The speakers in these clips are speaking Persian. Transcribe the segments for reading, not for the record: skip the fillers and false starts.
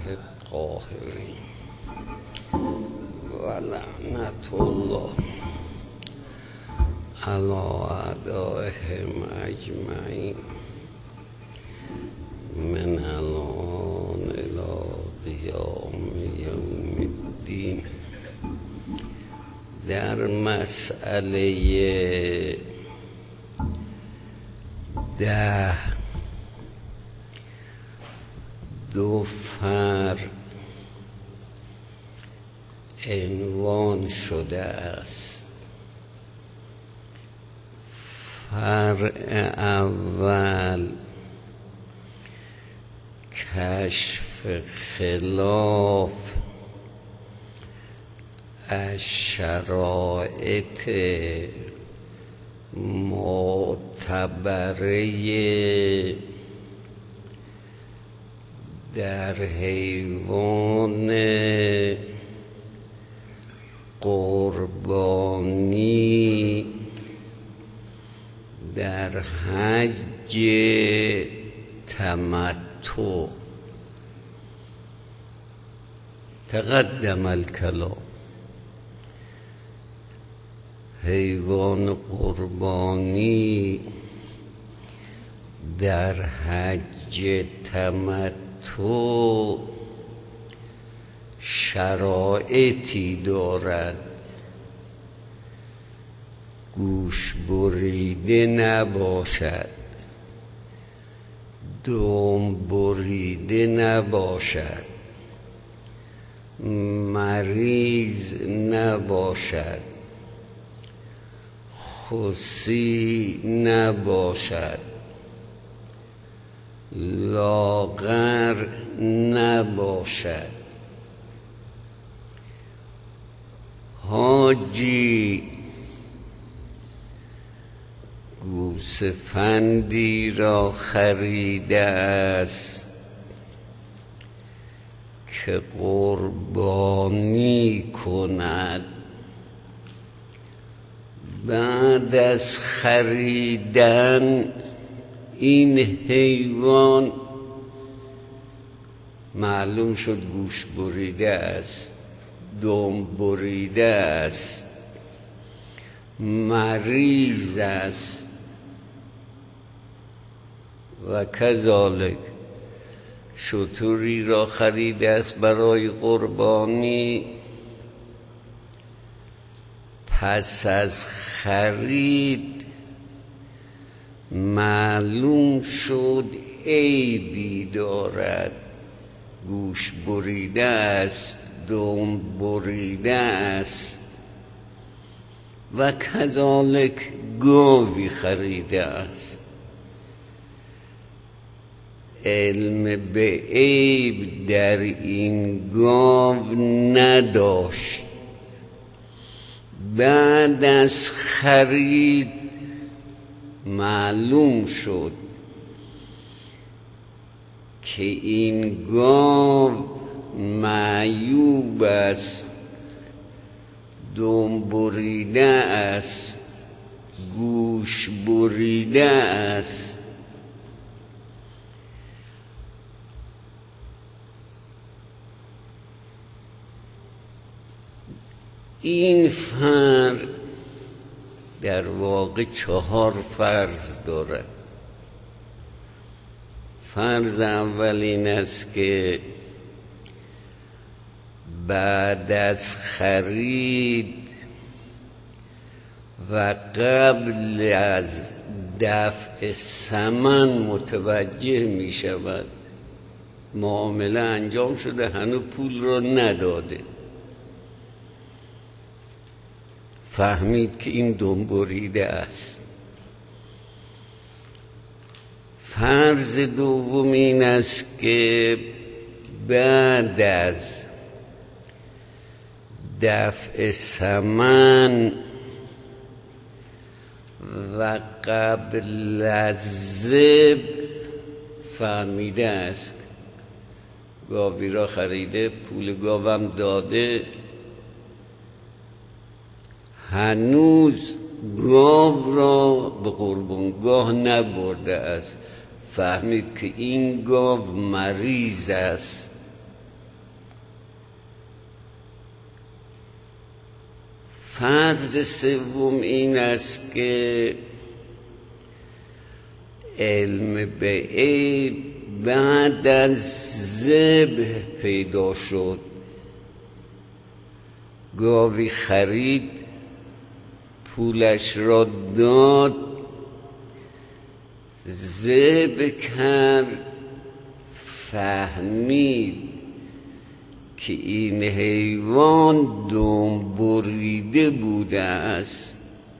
القاهرین و لعنت الله علی اعدائهم اجمعین من الان الی قیام یوم الدین. در مسئله 10 دو فرع عنوان شده است. فرع اول کشف خلاف از شرایط معتبره در حیوان قربانی در حج تمتع. تقدم الکلام. حیوان قربانی در حج تمتع شرایطی دارد. گوش بریده نباشد، دم بریده نباشد، مریض نباشد، خسی نباشد، لاغر نباشد. حاجی گوسفندی را خریده است که قربانی کند. بعد از خریدن این حیوان معلوم شد گوش بریده است، دم بریده است، مریض است و کذالک شتری را خریده است برای قربانی. پس از خرید معلوم شد عیبی دارد، گوش بریده است، دم بریده است و کذالک گاوی خریده است، علم به عیب در این گاو نداشت. بعد از خرید معلوم شد که این گاو معیوب است، دم بریده است، گوش بریده است. این فرع در واقع 4 فرض دارد. فرض اول این است که بعد از خرید و قبل از دفع ثمن متوجه می شود معامله انجام شده، هنوز پول را نداده، فهمید که این دم بریده است. فرض دوم این است که بعد از دفع ثمن و قبل از ذبح فهمیده است، گاوی را خریده، پول گاوم داده، هنوز گاو را به قربانگاه نبرده است، فهمید که این گاو مریض است، فرض سوم این است که علم به عیب بعد از ذبح پیدا شد. گاوی خرید، پولش را داد، ذبح کرد، فهمید که این حیوان دم بریده بوده است.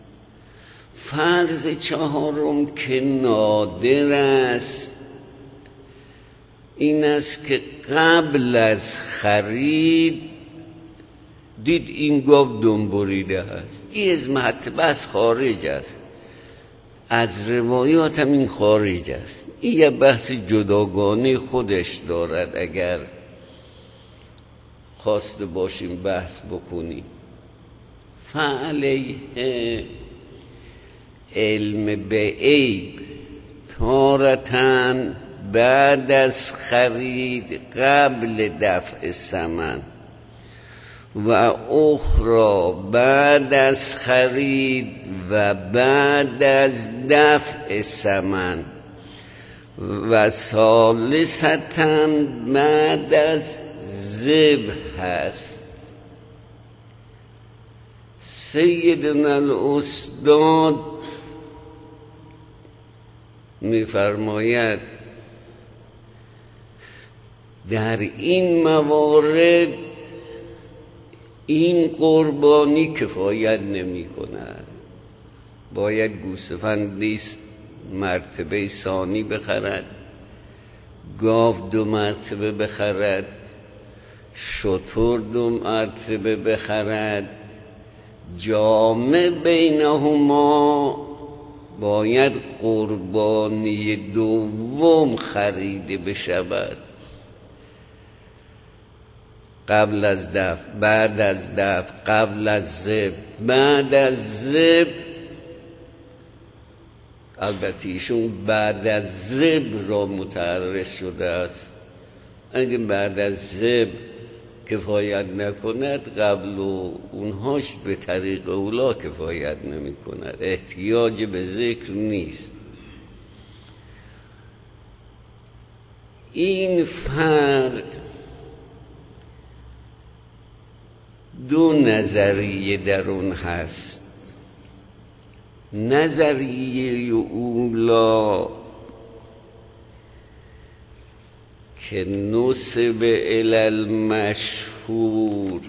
فرض چهارم که نادر است این است که قبل از خرید دید این گاو دم بریده است. این از بس خارج است، از روایات هم این خارج است. این یه بحث جداگانه خودش دارد، اگر خواسته باشیم بحث بکنیم. فعلیه علم به عیب تارتن بعد از خرید قبل دفع ثمن و اخرى بعد از خرید و بعد از دفع ثمن و ثالثتاً بعد از ذبح هست. سیدنا الاستاد می‌فرماید در این موارد این قربانی کفایت نمی کند، باید گوسفندی مرتبه ثانی بخرد، گاو 2 مرتبه بخرد، شتر 2 مرتبه بخرد، جامع بینهما باید قربانی دوم خریده بشود. قبل از دفع، بعد از دفع، قبل از ذبح، بعد از ذبح. البته ایشون بعد از ذبح را متعرض شده است. اگه بعد از ذبح کفایت نکند، قبل و اونهاش به طریق اولا کفایت نمی کند، احتیاج به ذکر نیست. این فرق 2 نظریه در اون هست. نظریه اولا که نسب الی المشهور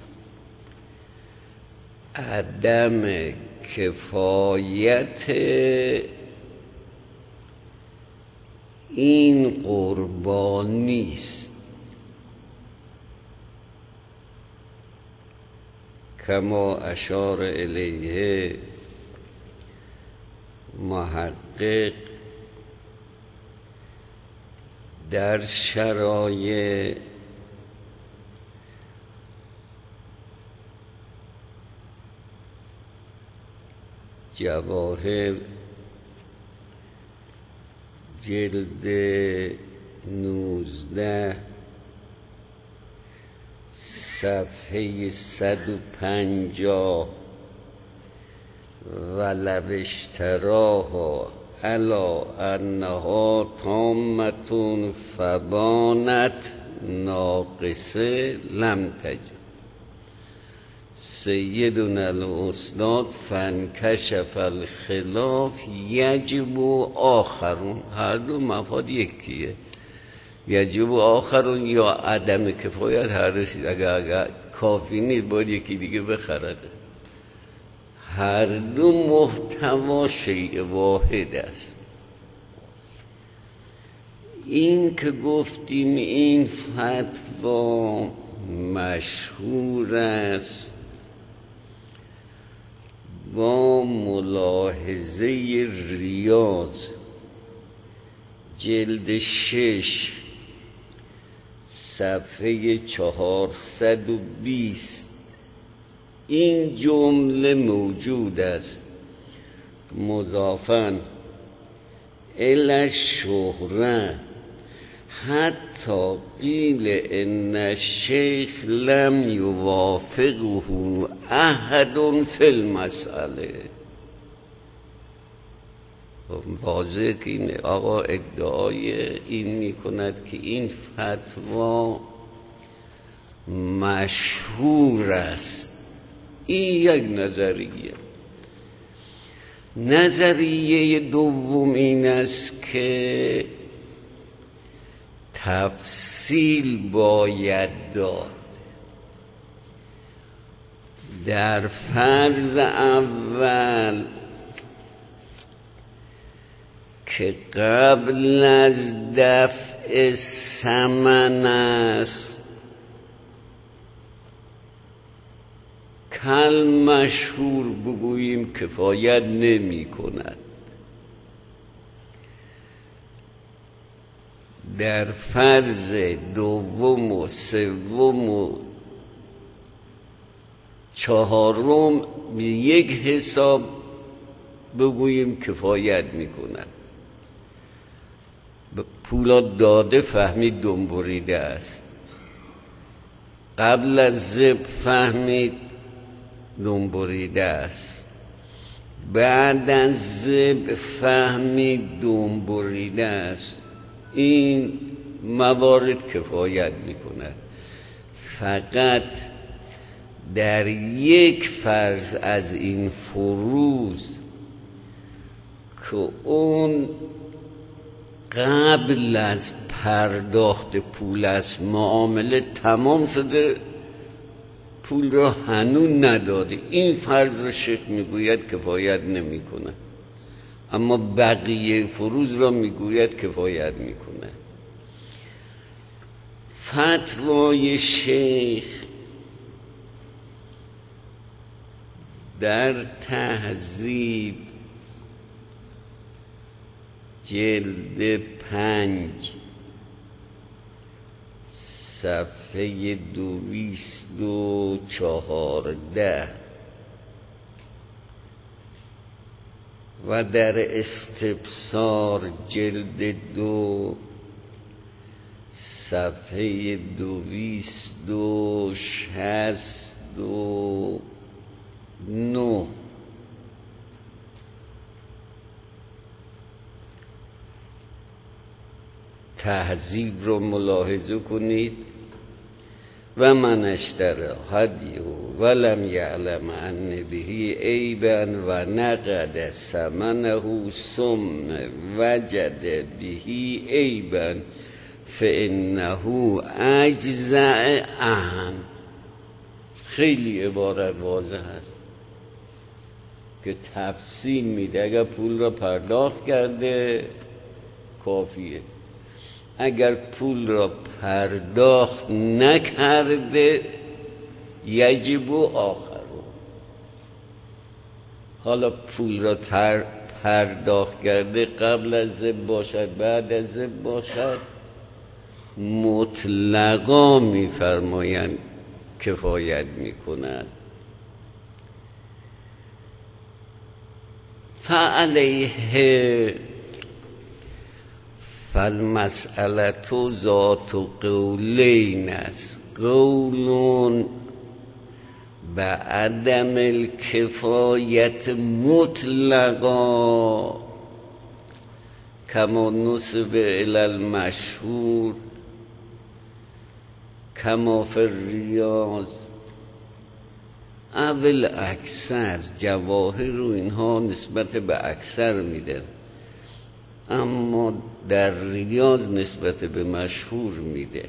عدم کفایت این قربانی است، کما اشار الیه محقق در شرایع جواهر جلد 19 صفحه 150 ولو اشتراها علی انها تامة فبانت ناقصه لم تجد. سیدنا الاستاد فانکشف الخلاف یجب آخرون. هر دو مفاد یکیه، یجب آخرون یا عدم کفایت هر رسید. اگر کافی نیست باید یکی دیگه بخرده. هر دو محتوا شیء واحد است. این که گفتیم این فتوا مشهور است با ملاحظه ریاض جلد 6 صفحه 420 این جمله موجود است: مضافاً الی الشهره حتی قیل ان الشیخ لم یوافقه احد فی المسئله. واضحه که این آقا ادعای این میکند که این فتوا مشهور است. این یک نظریه. نظریه دوم این است که تفصیل باید داد. در فرض اول که قبل از دفع ثمن است، کل مشهور بگوییم کفایت نمی کند. در فرض دوم و سوم و چهارم به یک حساب بگوییم کفایت می کند. پولا داده فهمید دم بریده است، قبل از ذبح فهمید دم بریده است، بعد از ذبح فهمید دم بریده است. این موارد کفایت میکند. فقط در یک فرض از این فروض که اون قبل از پرداخت پول است، معامله تمام شده، پول را هنوز نداده، این فرض را شیخ میگوید کفایت نمی کند، اما بقیه فروض را میگوید کفایت میکنه. فتوای شیخ در تهذیب جلد 5 صفحه 214 و در استبصار جلد 2 صفحه 269 تهذیب رو ملاحظه کنید. و من اشترى هدیه ولم یعلم ان به عیبا و نقد ثمنه ثم وجد به عیبا فانه اجزع عنه. خیلی عبارت واضح است که تفصیل میده. اگر پول را پرداخت کرده کافیه، اگر پول را پرداخت نکرده یجب آخر. حالا پول را پرداخت کرده، قبل از ذبح باشد بعد از ذبح باشد، مطلقا میفرمایند کفایت میکند. فعلیه فالمسئله ذات قولین است. قول به عدم الکفایت مطلقا کما نسب الی المشهور کما فی الریاض اول اکثر. جواهر و اینها نسبت به اکثر میدن، اما در ریاض نسبت به مشهور میده.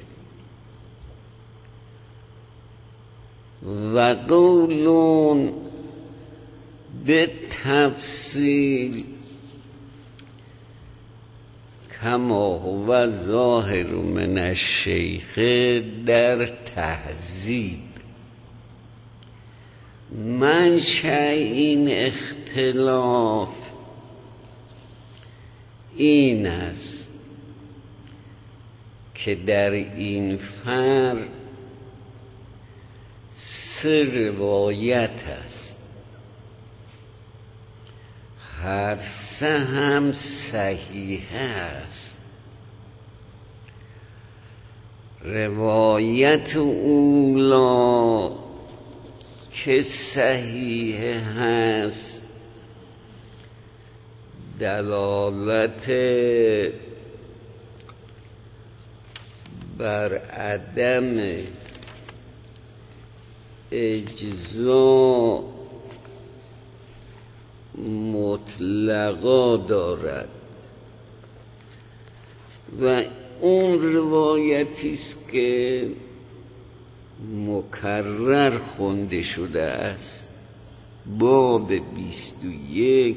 و قولون به تفصیل کما هو ظاهر من الشیخ در تهذیب. منشأ این اختلاف این است که در این فرد 3 روایت است، هر 3 هم صحیح است. روایت اولا که صحیح هست دلالت بر عدم اجزا مطلقا دارد و اون روایتی است که مکرر خونده شده است. باب 21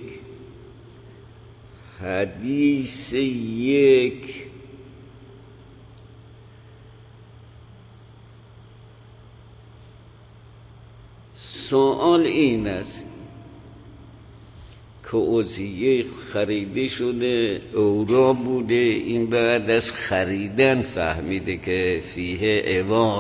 حدیث 1 سوال این است که اضحیه خریده شده اورا بوده، این بعد از خریدن فهمیده که فیه عوار.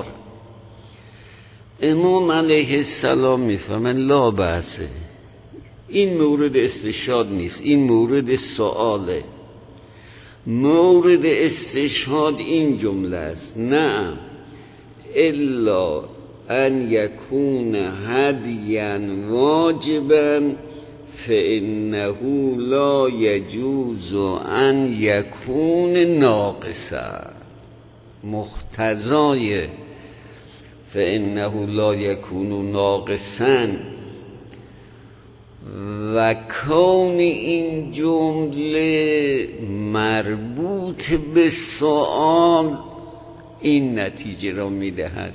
امام علیه السلام میفهمن لا بحثه، این مورد استشهاد نیست، این مورد سؤاله. مورد استشهاد این جمله است: نعم الا ان یکون هدیا واجبا فانه لا یجوز ان یکون ناقصا. مقتضای فانه لا یکون ناقصا و کون این جمله مربوط به سؤال این نتیجه را میدهد: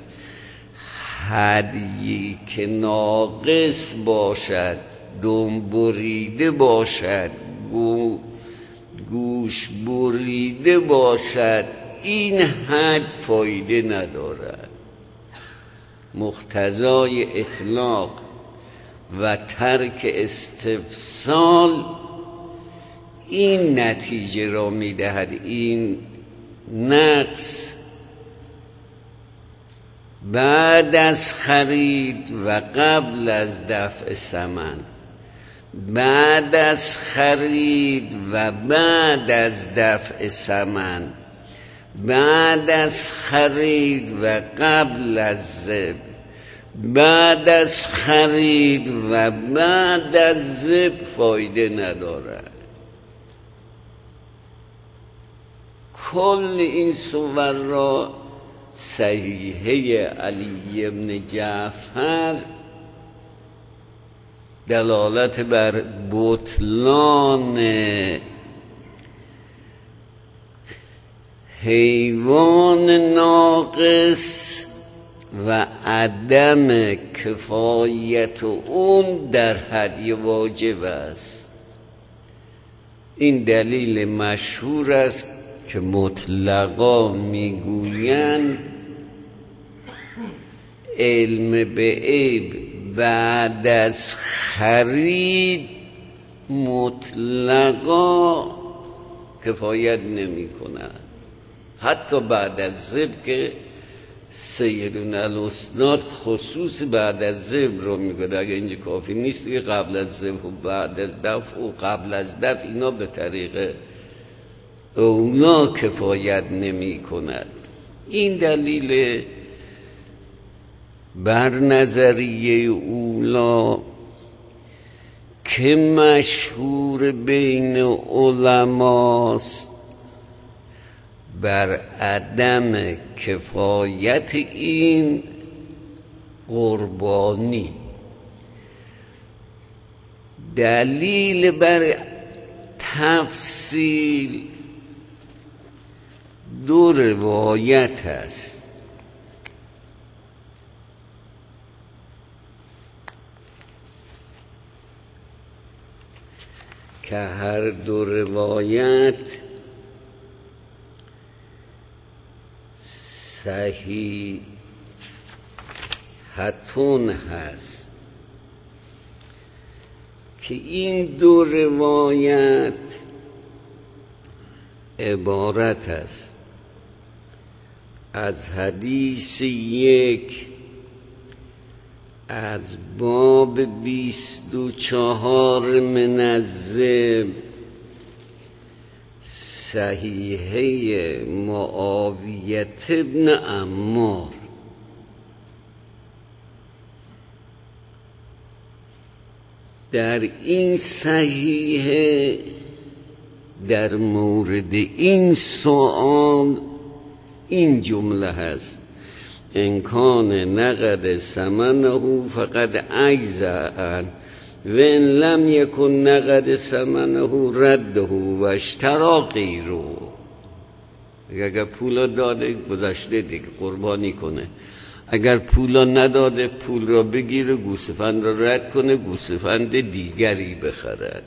هدیی که ناقص باشد، دم بریده باشد، گوش بریده باشد، این حد فایده ندارد. مقتضای اطلاق و ترک استفصال این نتیجه را میدهد: این نقص بعد از خرید و قبل از دفع ثمن، بعد از خرید و بعد از دفع ثمن، بعد از خرید و قبل از ذبح، بعد از خرید و بعد از ذبح فایده ندارد. کل این صور را صحیحه علی بن جعفر دلالت بر بطلان حیوان ناقص و عدم کفایت اون در هدی واجب است. این دلیل مشهور است که مطلقا میگویند علم به عیب بعد از خرید مطلقا کفایت نمی کند، حتی بعد از ذبح که سیدنا الاسناد خصوص بعد از ذبح رو میگه. اگه اینجا کافی نیست که قبل از ذبح و بعد از دفع و قبل از دفع اینا به طریق اولا کفایت نمی کند. این دلیل بر نظریه اولا که مشهور بین علماست بر عدم کفایت این قربانی. دلیل بر تفصیل دو روایت است. که هر دو روایت صحیحتون هست که این دو روایت عبارت است از حدیث 1 از باب 24 من الذبح، صحیحه معاویه ابن عمار در این صحیحه در مورد این سؤال این جمله هست: ان کان نقد ثمنه فقد اجزاء و ان لم یکن نقد ثمنه رده و اشترا غیره. اگر پولا داده گذشته دیگه قربانی کنه، اگر پولا نداده پول را بگیره، گوسفند را رد کنه، گوسفند دیگری بخرد.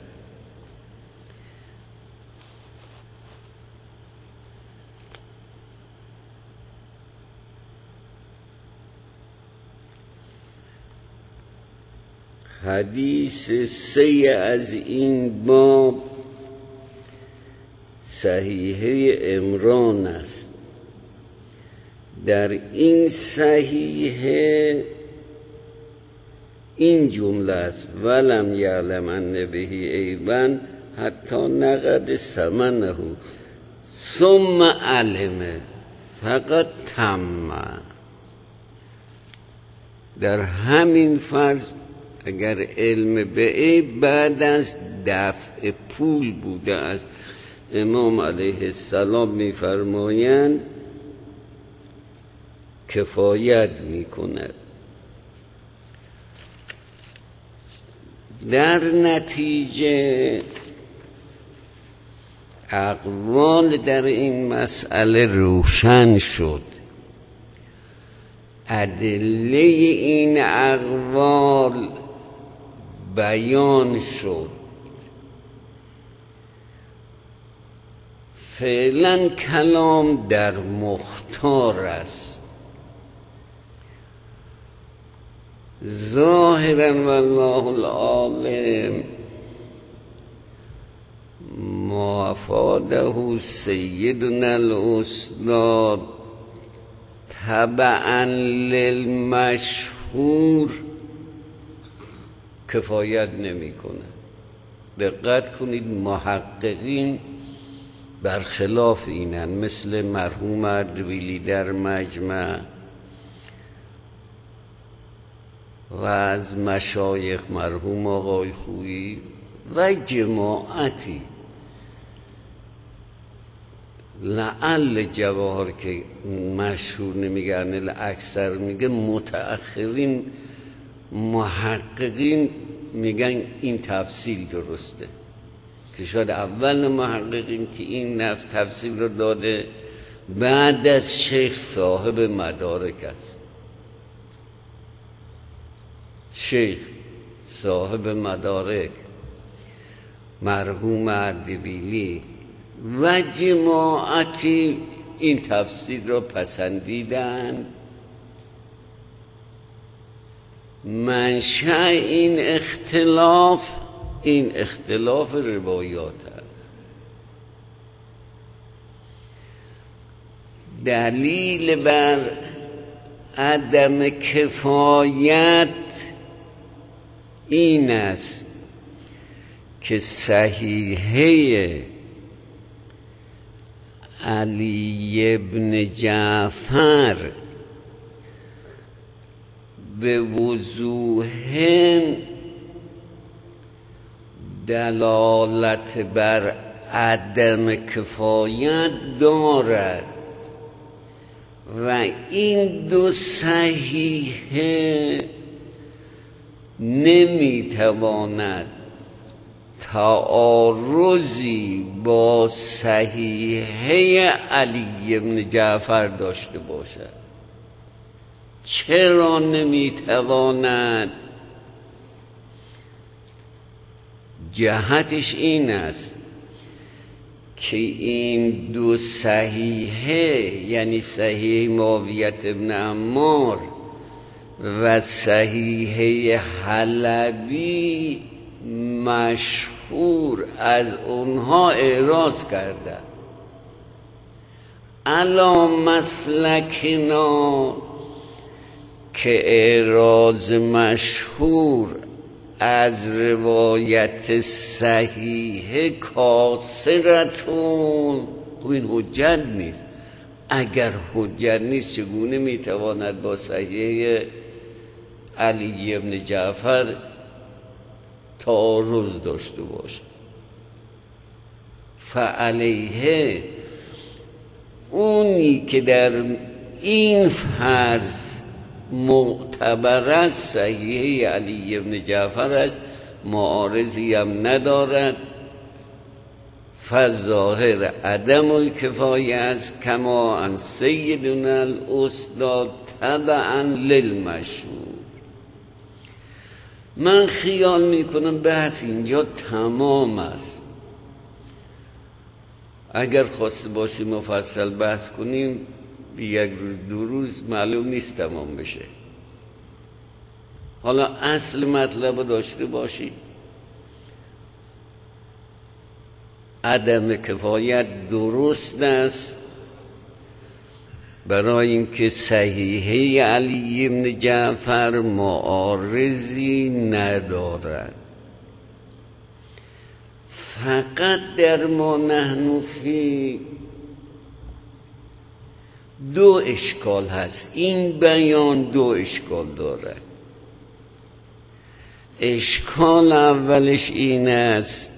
حدیث 3 از این باب صحیحه عمران است. در این صحیحه این جمله است: ولم یعلم ان به عیبا حتی نقد ثمنه ثم علم فقط تم. در همین فرض اگر علم به عیب بعد از دفع پول بوده است، امام علیه السلام می‌فرمایند کفایت می‌کند. در نتیجه اقوال در این مسئله روشن شد. ادله این اقوال بیان شد. فعلا کلام در مختار است. ظاهرا والله العالم ما افاده سیدنا الاستاد تبعا للمشهور کفایت نمی کنه. دقت کنید، محققین برخلاف اینن، مثل مرحوم اردبیلی در مجمع و از مشایخ مرحوم آقای خویی و جماعتی، لعل جواهر که مشهور نمیگن اکثر میگه، متأخرین محققین میگن این تفصیل درسته، که شاید اول محققین که این نفس تفصیل رو داده بعد از شیخ صاحب مدارک است. شیخ صاحب مدارک مرحوم اردبیلی و جماعتی این تفسیر را پسندیدند. منشأ این اختلاف روایات است. دلیل بر عدم کفایت این است که صحیحه علی بن جعفر به وضوح دلالت بر عدم کفایت دارد و این دو صحیحه نمیتواند تعارضی با صحیحه علی بن جعفر داشته باشد. چرا نمیتواند؟ جهتش این است که این دو صحیحه، یعنی صحیح معاویه ابن عمار و صحیحه حلبی، مشهور از اونها اعراض کرده. علا مسلکنا که اعراض مشهور از روایت صحیح کاسرتون خب این حجت نیست. اگر حجت نیست چگونه میتواند با صحیح علی ابن جعفر تعارض داشته باشه؟ فعلیه اونی که در این فرض معتبر است صحیح علی ابن جعفر است، معارضی هم ندارد، فظاهر عدم الکفایه است کما ان سیدنا الاستاد تبعا للمشهور. من خیال میکنم بحث اینجا تمام است. اگر خواسته باشیم مفصل بحث کنیم یک روز دو روز معلوم نیست تمام بشه. حالا اصل مطلب رو داشته باشی، عدم کفایت درست است برای اینکه صحیحه علی بن جعفر معارضی ندارد. فقط در ما نحن فی دو اشکال هست. این بیان دو اشکال دارد. اشکال اولش این است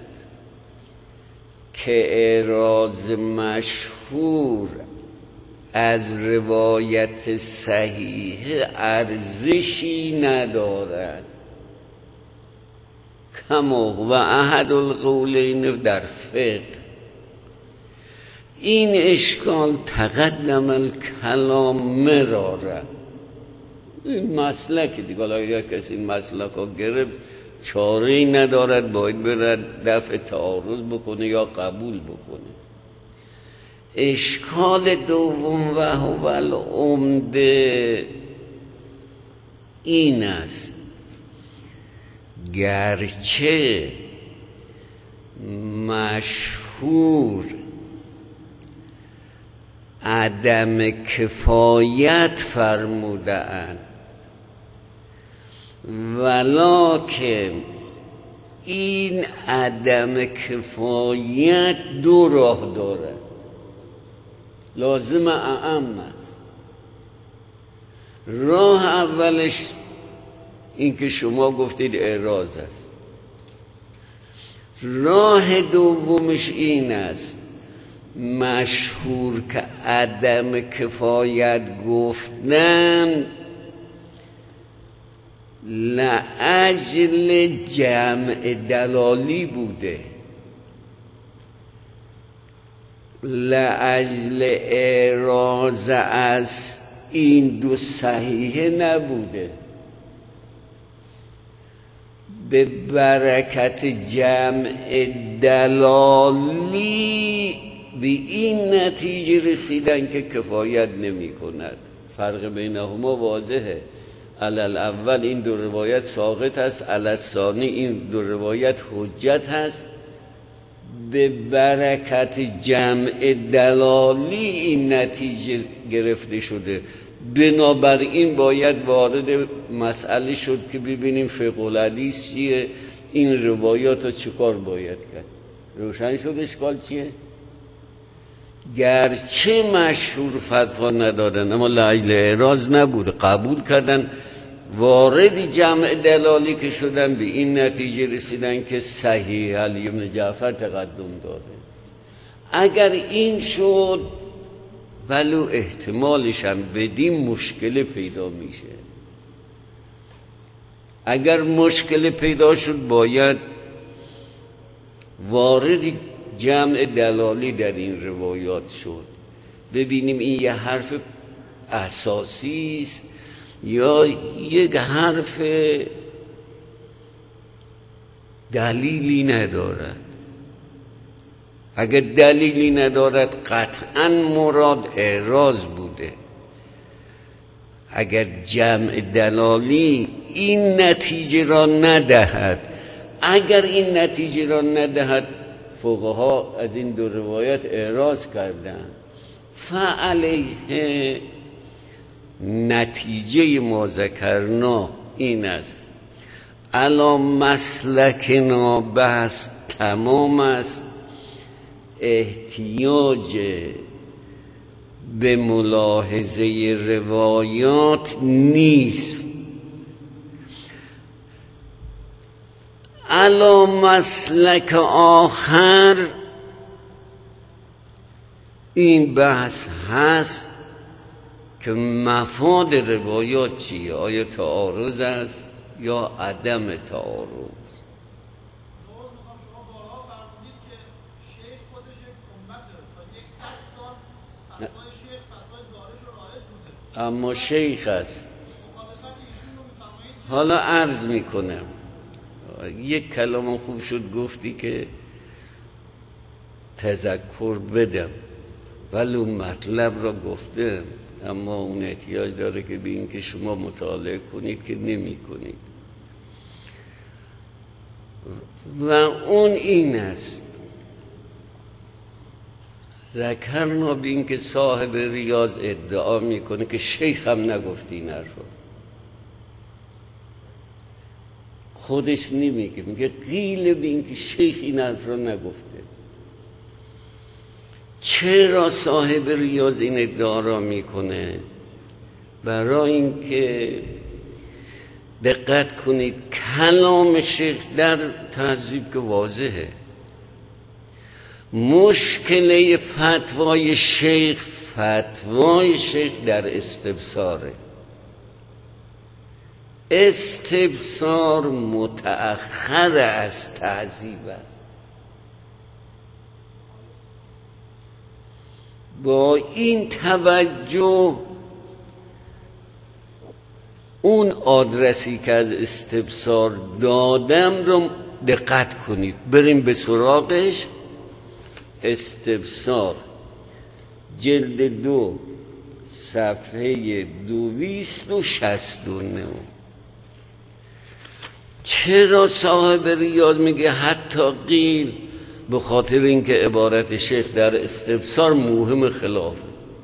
که اعراض مشهور از روایت صحیح ارزشی ندارد، کما و احد القولین در فقه. این اشکال تقدم الکلام مراره. این مسلک دیگه، اگر کسی این مسلک ها گرفت چاره‌ای ندارد، باید برد دفع تعارض بکنه یا قبول بکنه. اشکال دوم و هو العمده این است گرچه مشهور عدم کفایت فرموده اند، ولکن این عدم کفایت دو راه دارد. لازم اعم است. راه اولش این که شما گفتید اعراض است. راه دومش این است مشهور که عدم کفایت گفتن لأجل جمع دلالی بوده، لأجل اعراض از این دو صحیحه نبوده. به برکت جمع دلالی به این نتیجه رسیدن که کفایت نمی کند. فرق بینهما واضحه. علل اول این دو روایت ساقط است، علل ثانی این دو روایت حجت هست. به برکت جمع دلالی این نتیجه گرفته شده. بنابراین باید وارد مسئله شد که ببینیم فقه الحدیث چیه، این روایات رو چیکار باید کرد. روشن شد اشکال چیه؟ گرچه مشهور فتوا ندادن اما لاجل اعراض نبود، قبول کردن، وارد جمع دلالی که شدن به این نتیجه رسیدن که صحیح علی بن جعفر تقدم داره. اگر این شد ولو احتمالش هم بدیم مشکل پیدا میشه. اگر مشکل پیدا شد باید وارد جمع دلالی در این روایات شد، ببینیم این یه حرف اساسی است یا یک حرف دلیلی ندارد. اگر دلیلی ندارد قطعا مراد اعراض بوده. اگر جمع دلالی این نتیجه را ندهد، اگر این نتیجه را ندهد فقها از این دو روایت اعراض کردن. فعلیه نتیجه ما ذکرنا این است الا مسلکنا بحث تمام است. احتیاج به ملاحظه روایات نیست. علا مسلک آخر این بحث هست که مفاد روایات چیه؟ آیا تعارض است یا عدم تعارض؟ اما شیخ است. حالا عرض میکنم، یک کلام خوب شد گفتی که تذکر بدم، ولی اون مطلب را گفتم، اما اون احتیاج داره که به این که شما مطالعه کنید که نمی کنید. و اون این است، ذکرنا به این که صاحب ریاض ادعا میکنه که شیخ هم نگفت این حرفا، خودش نمیگه، میگه قیل به این که شیخ این حرف را نگفته. چرا صاحب ریاض این ادعا را میکنه؟ برای اینکه دقت کنید کلام شیخ در تهذیب که واضحه، مشکل فتوای شیخ در استبصاره. استبصار متأخر از تهذیب است. با این توجه اون آدرسی که از استبصار دادم رو دقت کنید، بریم به سراغش. استبصار جلد 2 صفحه 269. چرا صاحب ریاض میگه حتی قیل؟ به خاطر اینکه عبارت شیخ در استبصار موهم خلافه.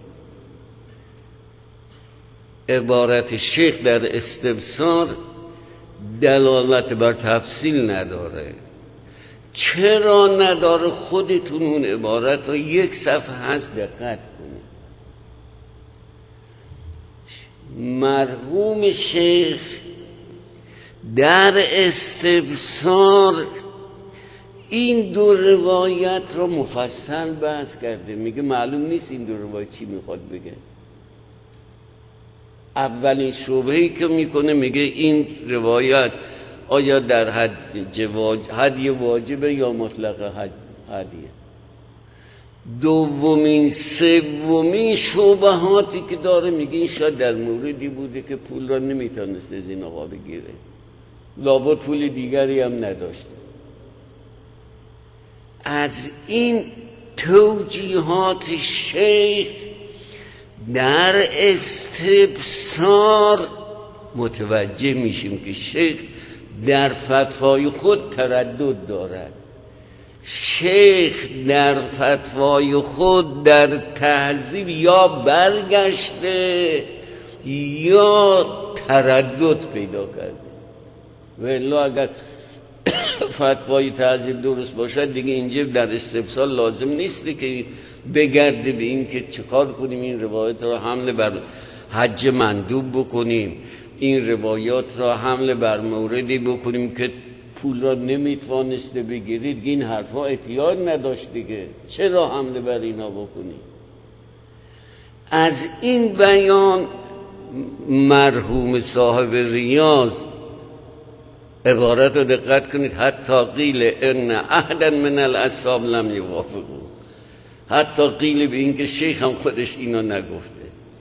عبارت شیخ در استبصار دلالت بر تفصیل نداره. چرا نداره؟ خودتون اون عبارت رو یک صفحه هست دقت کنید. مرحوم شیخ در استبصار این دو روایت رو مفصل بحث کرده، میگه معلوم نیست این دو روایت چی میخواد بگه. اولین شبهه‌ای که میکنه میگه این روایت آیا در هدی واجبه یا مطلق هدیه. دومین سومین شبهاتی که داره میگه این شاید در موردی بوده که پول را نمیتونست از این آقا بگیره، لابد پول دیگری هم نداشته. از این توجیهات شیخ در استبصار متوجه میشیم که شیخ در فتوای خود تردد دارد. شیخ در فتوای خود در تهذیب یا برگشته یا تردد پیدا کرده. والا اگر فتوای تهذیب درست باشد دیگه اینجا در استبصار لازم نیست که بگرده به این که چکار کنیم این روایت را حمل بر حج مندوب بکنیم، این روایات را حمل بر موردی بکنیم که پول را نمیتوانسته بگیرید. این حرفا احتیاج نداشت دیگه، چرا حمله بر اینا بکنید؟ از این بیان مرحوم صاحب ریاض عبارت رو دقت کنید، حتی قیل ان احدا من الاصحاب لم یوافقوا، حتی قیل به این که شیخ هم خودش اینو نگفته.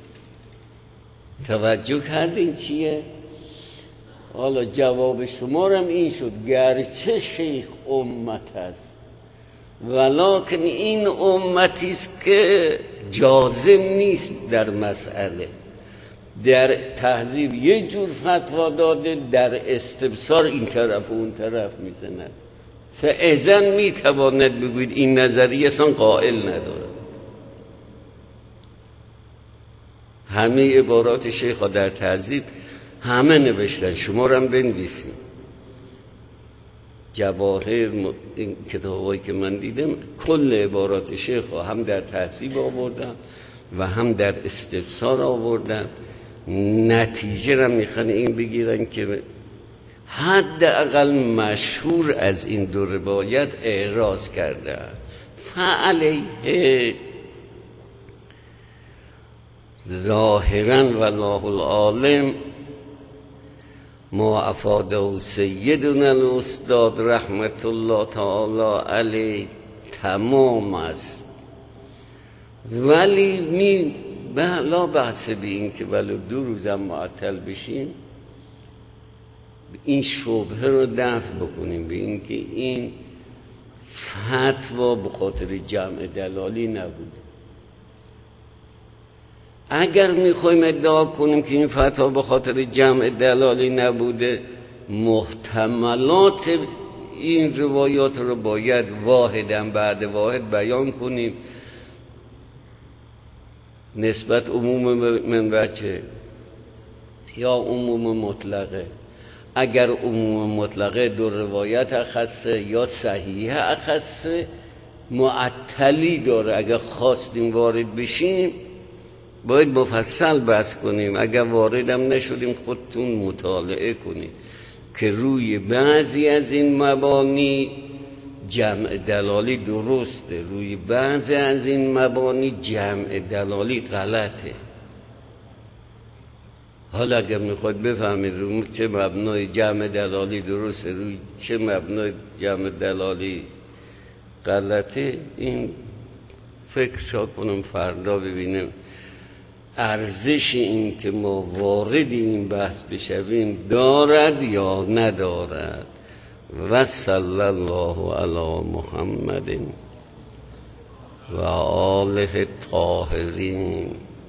توجه کردین چیه؟ حالا جواب شما هم این شد، گرچه شیخ امت است ولکن این امتی است که جازم نیست در مسئله. در تهذیب یه جور فتوا داده، در استبصار این طرف و اون طرف میزند. فاذن میتواند بگوید این نظریه اصلا قائل نداره. همه عبارات شیخ ها در تهذیب همه نوشتن، شما رو هم بنویسید. جواهر این کتابایی که من دیدم کل عبارات شیخ هم در تحصیب آوردم و هم در استفسار آوردم. نتیجه را میخوان این بگیرن که حداقل مشهور از این دو روایت اعراض کرده فعلیه ظاهرا والله العالم ما افاده سیدنا الاستاد رحمت الله تعالی علیه تمام است. ولی لا بحث به این که ولو 2 روزم معطل بشیم این شبهه رو دفع بکنیم به این که این فتوا به خاطر جمع دلالی نبوده. اگر میخوایم ادعا کنیم که این فتوا به خاطر جمع دلالی نبوده، محتملات این روایات رو باید واحداً بعد واحد بیان کنیم. نسبت عموم من وجه یا عموم مطلقه. اگر عموم مطلقه 2 روایت اخصه یا صحیحه اخصه معطلی داره، اگر خواستیم وارد بشیم باید مفصل بحث کنیم. اگر واردم نشدیم خودتون مطالعه کنید که روی بعضی از این مبانی جمع دلالی درسته، روی بعضی از این مبانی جمع دلالی غلطه. حالا اگر میخواد بفهمید روی چه مبنای جمع دلالی درسته، روی چه مبنای جمع دلالی غلطه، این فکر کنم فردا ببینیم ارزش این که ما وارد این بحث بشویم دارد یا ندارد. و صلی الله علی محمد و آله الطاهرین.